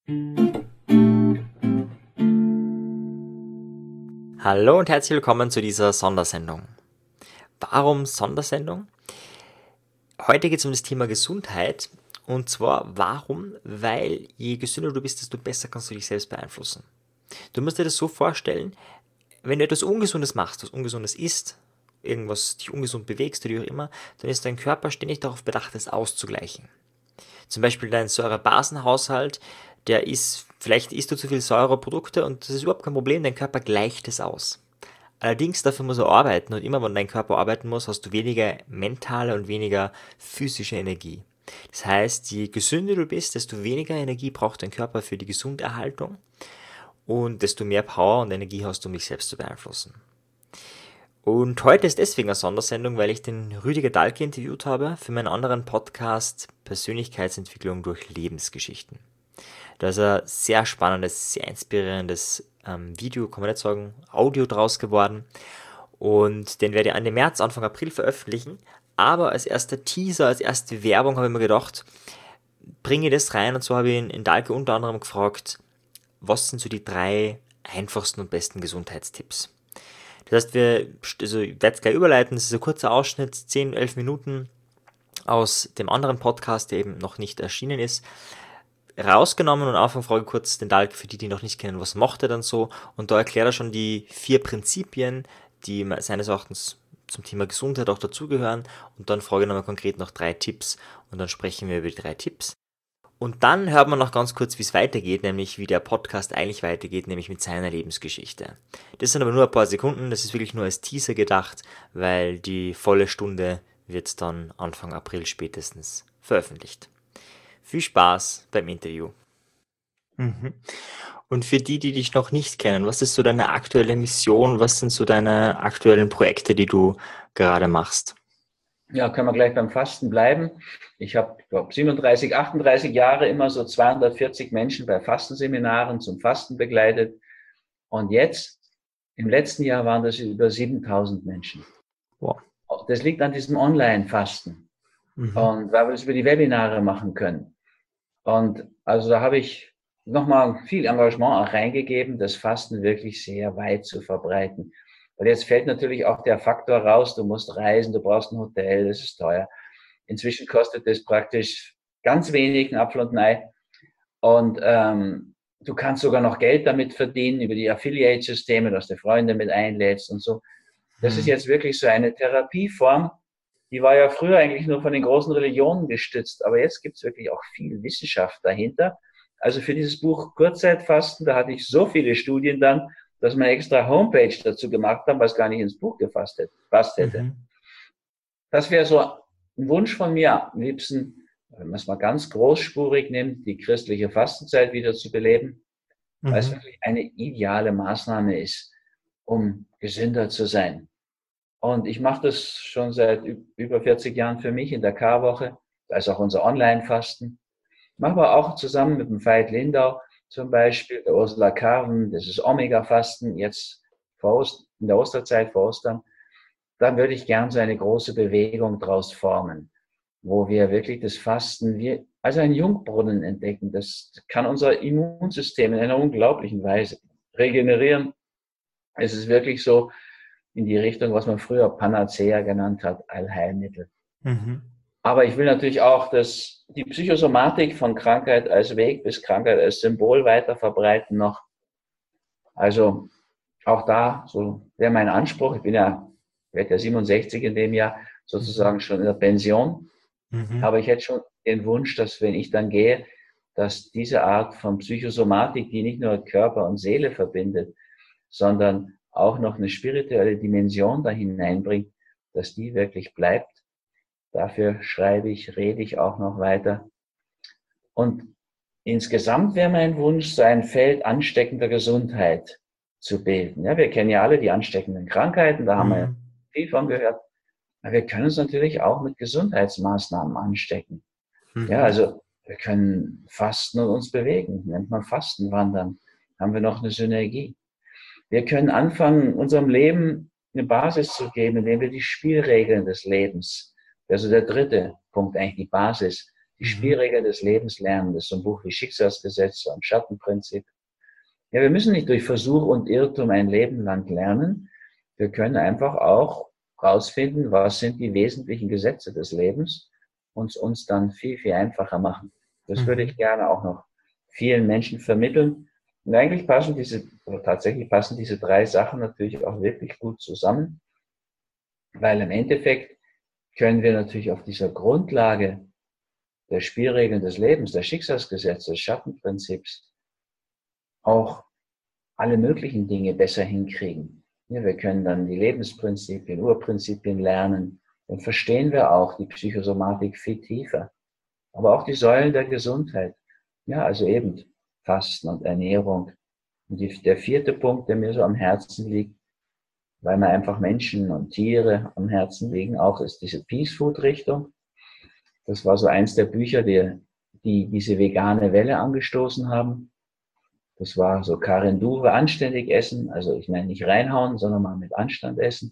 Hallo und herzlich willkommen zu dieser Sondersendung. Warum Sondersendung? Heute geht es um das Thema Gesundheit. Und zwar warum? Weil je gesünder du bist, desto besser kannst du dich selbst beeinflussen. Du musst dir das so vorstellen, wenn du etwas Ungesundes machst, was Ungesundes isst, irgendwas dich ungesund bewegst oder wie auch immer, dann ist dein Körper ständig darauf bedacht, das auszugleichen. Zum Beispiel dein Säurebasenhaushalt, vielleicht isst du zu viel Säureprodukte und das ist überhaupt kein Problem, dein Körper gleicht es aus. Allerdings dafür muss er arbeiten und immer wenn dein Körper arbeiten muss, hast du weniger mentale und weniger physische Energie. Das heißt, je gesünder du bist, desto weniger Energie braucht dein Körper für die Gesunderhaltung und desto mehr Power und Energie hast du, um dich selbst zu beeinflussen. Und heute ist deswegen eine Sondersendung, weil ich den Rüdiger Dahlke interviewt habe für meinen anderen Podcast Persönlichkeitsentwicklung durch Lebensgeschichten. Da ist ein sehr spannendes, sehr inspirierendes Video, kann man nicht sagen, Audio draus geworden. Und den werde ich Ende März, Anfang April veröffentlichen. Aber als erster Teaser, als erste Werbung habe ich mir gedacht, bringe ich das rein. Und so habe ich in Dahlke unter anderem gefragt, was sind so die 3 einfachsten und besten Gesundheitstipps? Das heißt, ich werde es gleich überleiten, das ist ein kurzer Ausschnitt, 10, 11 Minuten aus dem anderen Podcast, der eben noch nicht erschienen ist, rausgenommen und am Anfang frage ich kurz den Dahlke, für die, die noch nicht kennen, was macht er dann so? Und da erklärt er schon die 4 Prinzipien, die seines Erachtens zum Thema Gesundheit auch dazugehören. Und dann frage ich nochmal konkret noch 3 Tipps und dann sprechen wir über die 3 Tipps. Und dann hört man noch ganz kurz, wie es weitergeht, nämlich wie der Podcast eigentlich weitergeht, nämlich mit seiner Lebensgeschichte. Das sind aber nur ein paar Sekunden, das ist wirklich nur als Teaser gedacht, weil die volle Stunde wird dann Anfang April spätestens veröffentlicht. Viel Spaß beim Interview. Und für die, die dich noch nicht kennen, was ist so deine aktuelle Mission? Was sind so deine aktuellen Projekte, die du gerade machst? Ja, können wir gleich beim Fasten bleiben. Ich habe, 37, 38 Jahre immer so 240 Menschen bei Fastenseminaren zum Fasten begleitet. Und jetzt, im letzten Jahr waren das über 7000 Menschen. Wow. Das liegt an diesem Online-Fasten. Mhm. Und weil wir das über die Webinare machen können. Und also da habe ich nochmal viel Engagement auch reingegeben, das Fasten wirklich sehr weit zu verbreiten. Weil jetzt fällt natürlich auch der Faktor raus, du musst reisen, du brauchst ein Hotel, das ist teuer. Inzwischen kostet das praktisch ganz wenig, ein Apfel und ein Ei. Und du kannst sogar noch Geld damit verdienen über die Affiliate-Systeme, dass du Freunde mit einlädst und so. Das ist jetzt wirklich so eine Therapieform, die war ja früher eigentlich nur von den großen Religionen gestützt, aber jetzt gibt es wirklich auch viel Wissenschaft dahinter. Also für dieses Buch Kurzzeitfasten, da hatte ich so viele Studien dann, dass wir eine extra Homepage dazu gemacht haben, was gar nicht ins Buch gefasst hätte. Mhm. Das wäre so ein Wunsch von mir, am liebsten, wenn man es mal ganz großspurig nimmt, die christliche Fastenzeit wieder zu beleben, weil es Mhm. wirklich eine ideale Maßnahme ist, um gesünder zu sein. Und ich mache das schon seit über 40 Jahren für mich in der Karwoche. Da ist auch unser Online-Fasten. Machen wir auch zusammen mit dem Veit Lindau zum Beispiel, der Ursula Karven, das ist Omega-Fasten, jetzt in der Osterzeit vor Ostern. Da würde ich gern so eine große Bewegung draus formen, wo wir wirklich das Fasten wie als einen Jungbrunnen entdecken. Das kann unser Immunsystem in einer unglaublichen Weise regenerieren. Es ist wirklich so in die Richtung, was man früher Panacea genannt hat, Allheilmittel. Mhm. Aber ich will natürlich auch, dass die Psychosomatik von Krankheit als Weg bis Krankheit als Symbol weiter verbreiten noch. Also auch da, so wäre mein Anspruch. Werde ja 67 in dem Jahr, sozusagen schon in der Pension. Mhm. Aber ich hätte schon den Wunsch, dass wenn ich dann gehe, dass diese Art von Psychosomatik, die nicht nur Körper und Seele verbindet, sondern auch noch eine spirituelle Dimension da hineinbringt, dass die wirklich bleibt. Dafür schreibe ich, rede ich auch noch weiter. Und insgesamt wäre mein Wunsch, so ein Feld ansteckender Gesundheit zu bilden. Ja, wir kennen ja alle die ansteckenden Krankheiten, da haben wir Mhm. viel von gehört. Aber wir können uns natürlich auch mit Gesundheitsmaßnahmen anstecken. Ja, Mhm. also wir können fasten und uns bewegen, nennt man Fastenwandern. Haben wir noch eine Synergie. Wir können anfangen, unserem Leben eine Basis zu geben, indem wir die Spielregeln des Lebens, also der dritte Punkt, eigentlich die Basis, die Spielregeln des Lebens lernen. Das ist so ein Buch wie Schicksalsgesetze und Schattenprinzip. Ja, wir müssen nicht durch Versuch und Irrtum ein Leben lang lernen. Wir können einfach auch rausfinden, was sind die wesentlichen Gesetze des Lebens und uns dann viel, viel einfacher machen. Das würde ich gerne auch noch vielen Menschen vermitteln. Und eigentlich tatsächlich passen diese 3 Sachen natürlich auch wirklich gut zusammen, weil im Endeffekt können wir natürlich auf dieser Grundlage der Spielregeln des Lebens, der Schicksalsgesetze, des Schattenprinzips auch alle möglichen Dinge besser hinkriegen. Ja, wir können dann die Lebensprinzipien, Urprinzipien lernen. Dann verstehen wir auch die Psychosomatik viel tiefer. Aber auch die Säulen der Gesundheit. Ja, also eben Fasten und Ernährung. Und der 4. Punkt, der mir so am Herzen liegt, weil mir einfach Menschen und Tiere am Herzen liegen, auch ist diese Peace Food Richtung. Das war so eins der Bücher, die diese vegane Welle angestoßen haben. Das war so Karen Duwe, anständig essen. Also ich meine nicht reinhauen, sondern mal mit Anstand essen.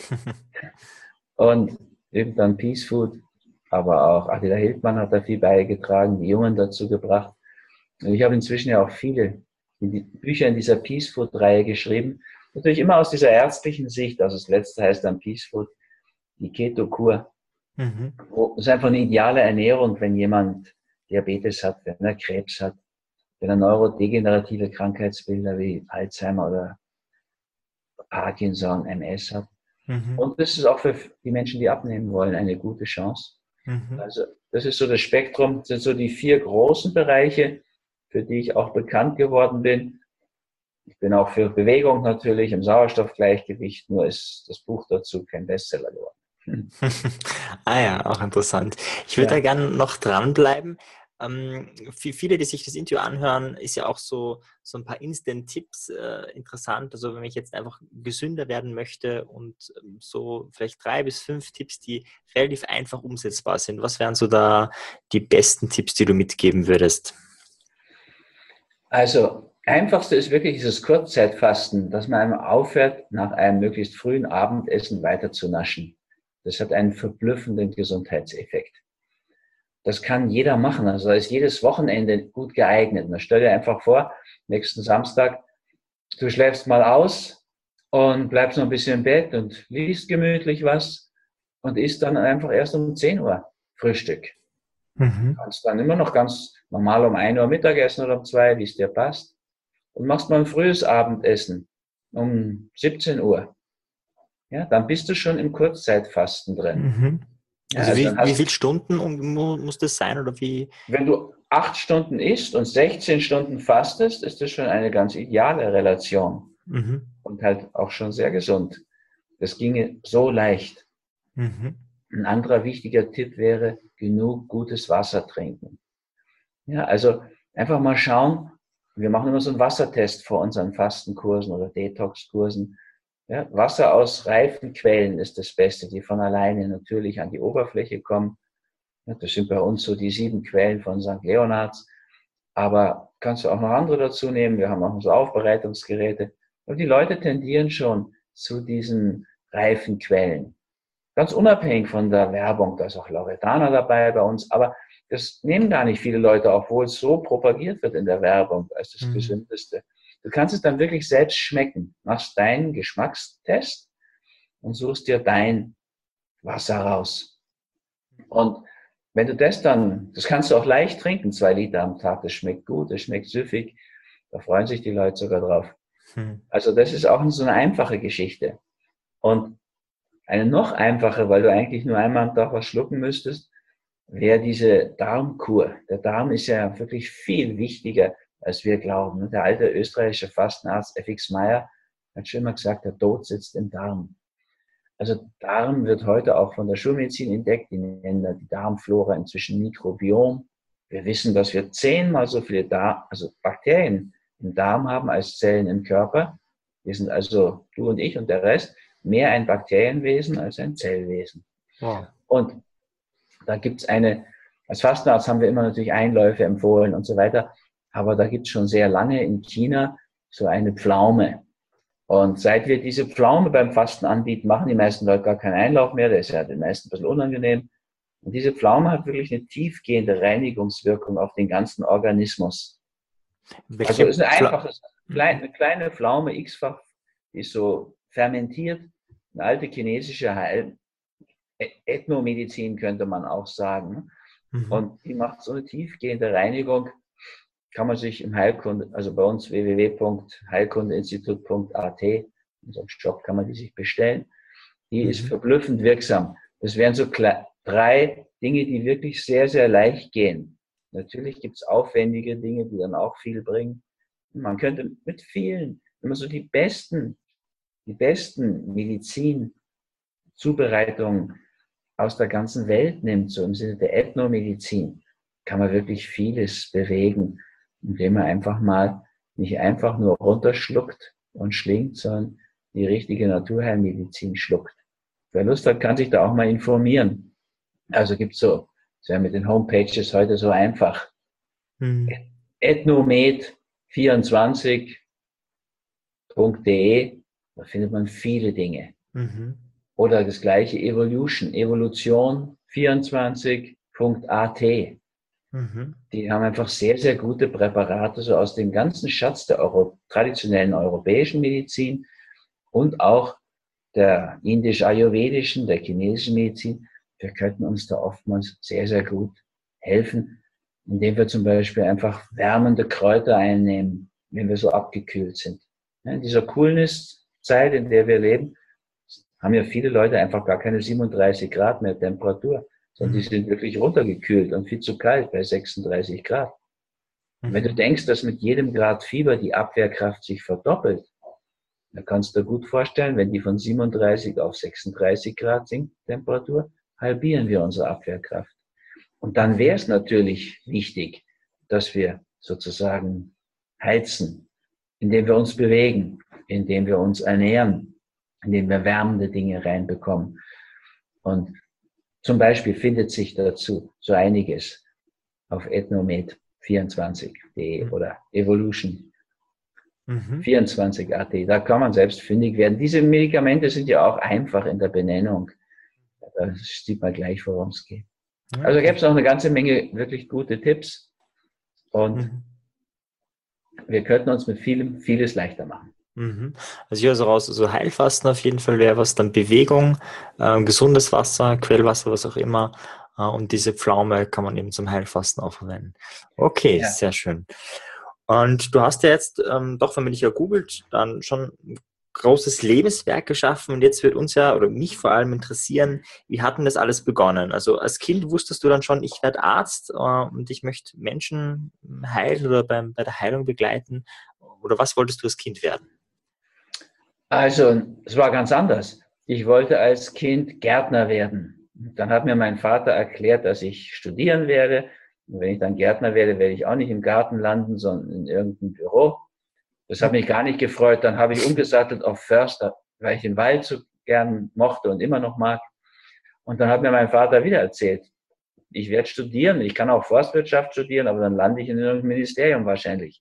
Und eben dann Peace Food. Aber auch Attila Hildmann hat da viel beigetragen, die Jungen dazu gebracht. Und ich habe inzwischen ja auch viele Bücher in dieser Peace Food Reihe geschrieben. Natürlich immer aus dieser ärztlichen Sicht. Also das letzte heißt dann Peace Food, die Keto-Kur. Das ist einfach eine ideale Ernährung, wenn jemand Diabetes hat, wenn er Krebs hat, wenn er neurodegenerative Krankheitsbilder wie Alzheimer oder Parkinson, MS hat. Und das ist auch für die Menschen, die abnehmen wollen, eine gute Chance. Also das ist so das Spektrum, das sind so die 4 großen Bereiche, für die ich auch bekannt geworden bin. Ich bin auch für Bewegung natürlich, im Sauerstoffgleichgewicht, nur ist das Buch dazu kein Bestseller geworden. Ah ja, auch interessant. Ich würde da gerne noch dranbleiben. Für viele, die sich das Interview anhören, ist ja auch so ein paar Instant-Tipps interessant. Also wenn ich jetzt einfach gesünder werden möchte und so vielleicht 3 bis 5 Tipps, die relativ einfach umsetzbar sind. Was wären so da die besten Tipps, die du mitgeben würdest? Also einfachste ist wirklich dieses Kurzzeitfasten, dass man einem aufhört, nach einem möglichst frühen Abendessen weiter zu naschen. Das hat einen verblüffenden Gesundheitseffekt. Das kann jeder machen, also da ist jedes Wochenende gut geeignet. Man stell dir einfach vor, nächsten Samstag, du schläfst mal aus und bleibst noch ein bisschen im Bett und liest gemütlich was und isst dann einfach erst um 10 Uhr Frühstück. Du kannst dann immer noch ganz normal um 1 Uhr Mittagessen oder um 2, wie es dir passt. Und machst mal ein frühes Abendessen um 17 Uhr. Ja, dann bist du schon im Kurzzeitfasten drin. Ja, Also dann wie viele Stunden muss das sein oder wie? Wenn du 8 Stunden isst und 16 Stunden fastest, ist das schon eine ganz ideale Relation. Und halt auch schon sehr gesund. Das ginge so leicht. Ein anderer wichtiger Tipp wäre, genug gutes Wasser trinken. Ja, also einfach mal schauen, wir machen immer so einen Wassertest vor unseren Fastenkursen oder Detox-Kursen. Ja, Wasser aus reifen Quellen ist das Beste, die von alleine natürlich an die Oberfläche kommen. Ja, das sind bei uns so die 7 Quellen von St. Leonhards. Aber kannst du auch noch andere dazu nehmen. Wir haben auch so Aufbereitungsgeräte. Und die Leute tendieren schon zu diesen reifen Quellen. Ganz unabhängig von der Werbung, da ist auch Loredana dabei bei uns. Aber das nehmen gar nicht viele Leute, obwohl es so propagiert wird in der Werbung als das Gesündeste. Du kannst es dann wirklich selbst schmecken. Machst deinen Geschmackstest und suchst dir dein Wasser raus. Und wenn du das kannst du auch leicht trinken, 2 Liter am Tag. Das schmeckt gut, das schmeckt süffig. Da freuen sich die Leute sogar drauf. Also das ist auch so eine einfache Geschichte. Und eine noch einfache, weil du eigentlich nur einmal am Tag was schlucken müsstest, wäre diese Darmkur. Der Darm ist ja wirklich viel wichtiger, als wir glauben. Der alte österreichische Fastenarzt F.X. Meyer hat schon immer gesagt, der Tod sitzt im Darm. Also Darm wird heute auch von der Schulmedizin entdeckt. Die nennen die Darmflora inzwischen Mikrobiom. Wir wissen, dass wir 10-mal so viele Bakterien im Darm haben als Zellen im Körper. Wir sind also, du und ich und der Rest, mehr ein Bakterienwesen als ein Zellwesen. Wow. Und da gibt es als Fastenarzt haben wir immer natürlich Einläufe empfohlen und so weiter, aber da gibt es schon sehr lange in China so eine Pflaume. Und seit wir diese Pflaume beim Fasten anbieten, machen die meisten Leute gar keinen Einlauf mehr, der ist ja den meisten ein bisschen unangenehm. Und diese Pflaume hat wirklich eine tiefgehende Reinigungswirkung auf den ganzen Organismus. Also Welche ist ein Pfla einfaches, eine kleine Pflaume, x-fach, die ist so fermentiert. Eine alte chinesische Ethnomedizin könnte man auch sagen. Mhm. Und die macht so eine tiefgehende Reinigung. Kann man sich im Heilkunde, also bei uns www.heilkundeinstitut.at, in unserem Shop kann man die sich bestellen. Die ist Mhm. verblüffend wirksam. Das wären so 3 Dinge, die wirklich sehr, sehr leicht gehen. Natürlich gibt es aufwendige Dinge, die dann auch viel bringen. Man könnte mit vielen, wenn man so die besten Medizinzubereitungen aus der ganzen Welt nimmt, so im Sinne der Ethnomedizin, kann man wirklich vieles bewegen, indem man einfach mal nicht einfach nur runterschluckt und schlingt, sondern die richtige Naturheilmedizin schluckt. Wer Lust hat, kann sich da auch mal informieren. Also gibt's so, ist ja mit den Homepages heute so einfach. Mhm. Ethnomed24.de, da findet man viele Dinge. Mhm. Oder das gleiche Evolution24.at. Mhm. Die haben einfach sehr, sehr gute Präparate, so aus dem ganzen Schatz der traditionellen europäischen Medizin und auch der indisch-ayurvedischen, der chinesischen Medizin. Wir könnten uns da oftmals sehr, sehr gut helfen, indem wir zum Beispiel einfach wärmende Kräuter einnehmen, wenn wir so abgekühlt sind. In dieser Coolness-Zeit, in der wir leben, haben ja viele Leute einfach gar keine 37 Grad mehr Temperatur, sondern die Mhm. sind wirklich runtergekühlt und viel zu kalt bei 36 Grad. Und wenn du Mhm. denkst, dass mit jedem Grad Fieber die Abwehrkraft sich verdoppelt, dann kannst du dir gut vorstellen, wenn die von 37 auf 36 Grad sinkt, Temperatur, halbieren wir unsere Abwehrkraft. Und dann wäre Mhm. es natürlich wichtig, dass wir sozusagen heizen, indem wir uns bewegen, indem wir uns ernähren, indem wir wärmende Dinge reinbekommen. Und zum Beispiel findet sich dazu so einiges auf ethnomed24.de Mhm. oder Evolution Mhm. 24.at. Da kann man selbst fündig werden. Diese Medikamente sind ja auch einfach in der Benennung. Da sieht man gleich, worum es geht. Also gäbe Okay. es noch eine ganze Menge wirklich gute Tipps und Mhm. wir könnten uns mit vielem, vieles leichter machen. Mhm. Also ich höre so raus, also Heilfasten auf jeden Fall wäre was, dann Bewegung, gesundes Wasser, Quellwasser, was auch immer. Und diese Pflaume kann man eben zum Heilfasten auch verwenden. Okay, Ja, sehr schön. Und du hast ja jetzt, doch, wenn man dich ja googelt, dann schon ein großes Lebenswerk geschaffen. Und jetzt wird uns ja, oder mich vor allem interessieren, wie hat denn das alles begonnen? Also als Kind wusstest du dann schon, ich werde Arzt, und ich möchte Menschen heilen oder bei der Heilung begleiten. Oder was wolltest du als Kind werden? also es war ganz anders. Ich wollte als Kind Gärtner werden. Dann hat mir mein Vater erklärt, dass ich studieren werde. Und wenn ich dann Gärtner werde, werde ich auch nicht im Garten landen, sondern in irgendeinem Büro. Das hat mich gar nicht gefreut. Dann habe ich umgesattelt auf Förster, weil ich den Wald so gern mochte und immer noch mag. Und dann hat mir mein Vater wieder erzählt, ich werde studieren, ich kann auch Forstwirtschaft studieren, aber dann lande ich in irgendeinem Ministerium wahrscheinlich.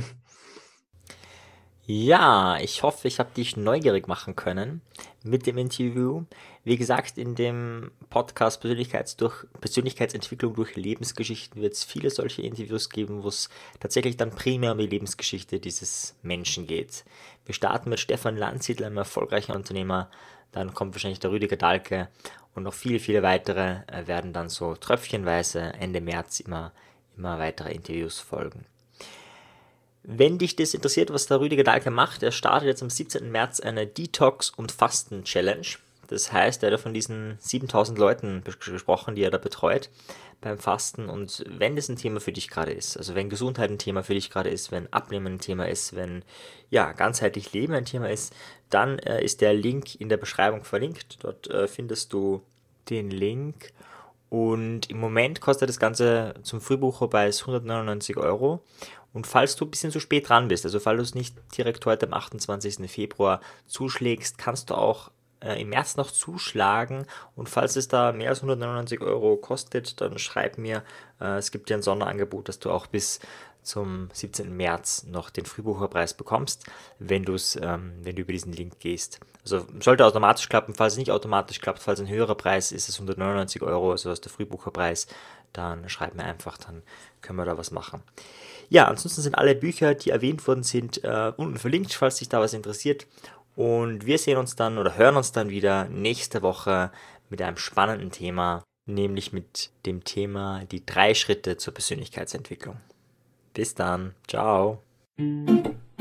Ja, ich hoffe, ich habe dich neugierig machen können mit dem Interview. Wie gesagt, in dem Podcast Persönlichkeitsentwicklung durch Lebensgeschichten wird es viele solche Interviews geben, wo es tatsächlich dann primär um die Lebensgeschichte dieses Menschen geht. Wir starten mit Stefan Landsiedel, einem erfolgreichen Unternehmer, dann kommt wahrscheinlich der Rüdiger Dahlke und noch viele, viele weitere werden dann so tröpfchenweise Ende März immer weitere Interviews folgen. Wenn dich das interessiert, was der Rüdiger Dahlke macht, er startet jetzt am 17. März eine Detox- und Fasten-Challenge. Das heißt, er hat von diesen 7000 Leuten gesprochen, die er da betreut beim Fasten. Und wenn das ein Thema für dich gerade ist, also wenn Gesundheit ein Thema für dich gerade ist, wenn Abnehmen ein Thema ist, wenn ja, ganzheitlich Leben ein Thema ist, dann ist der Link in der Beschreibung verlinkt. Dort findest du den Link. Und im Moment kostet das Ganze zum Frühbucherpreis 199 Euro. Und falls du ein bisschen zu spät dran bist, also falls du es nicht direkt heute am 28. Februar zuschlägst, kannst du auch im März noch zuschlagen. Und falls es da mehr als 199 Euro kostet, dann schreib mir. Es gibt ja ein Sonderangebot, dass du auch bis zum 17. März noch den Frühbucherpreis bekommst, wenn du über diesen Link gehst. Also sollte automatisch klappen, falls es nicht automatisch klappt, falls ein höherer Preis ist, es 199 Euro, also das ist der Frühbucherpreis, dann schreib mir einfach, dann können wir da was machen. Ja, ansonsten sind alle Bücher, die erwähnt worden sind, unten verlinkt, falls dich da was interessiert. Und wir sehen uns dann oder hören uns dann wieder nächste Woche mit einem spannenden Thema, nämlich mit dem Thema die 3 Schritte zur Persönlichkeitsentwicklung. Bis dann, ciao.